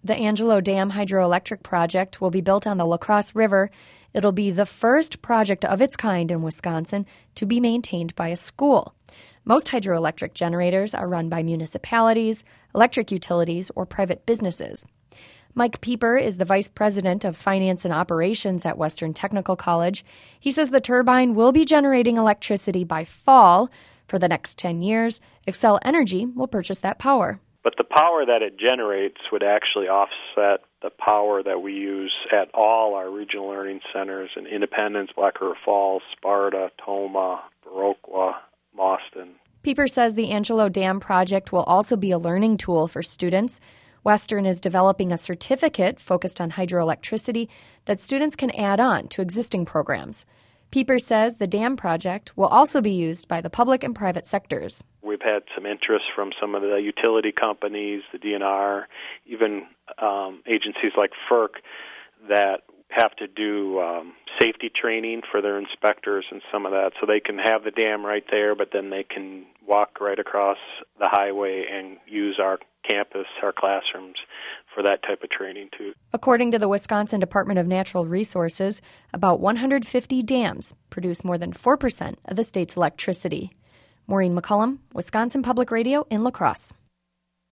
The Angelo Dam hydroelectric project will be built on the La Crosse River. It'll be the first project of its kind in Wisconsin to be maintained by a school. Most hydroelectric generators are run by municipalities, electric utilities, or private businesses. Mike Pieper is the vice president of finance and operations at Western Technical College. He says the turbine will be generating electricity by fall. For the next 10 years, Xcel Energy will purchase that power. But the power that it generates would actually offset the power that we use at all our regional learning centers in Independence, Black River Falls, Sparta, Tomah, Viroqua, Mauston. Pieper says the Angelo Dam project will also be a learning tool for students. Western is developing a certificate focused on hydroelectricity that students can add on to existing programs. Pieper says the dam project will also be used by the public and private sectors. We've had some interest from some of the utility companies, the DNR, even agencies like FERC that have to do safety training for their inspectors and some of that. So they can have the dam right there, but then they can walk right across the highway and use our campus, our classrooms, for that type of training too. According to the Wisconsin Department of Natural Resources, about 150 dams produce more than 4% of the state's electricity. Maureen McCullum, Wisconsin Public Radio in La Crosse.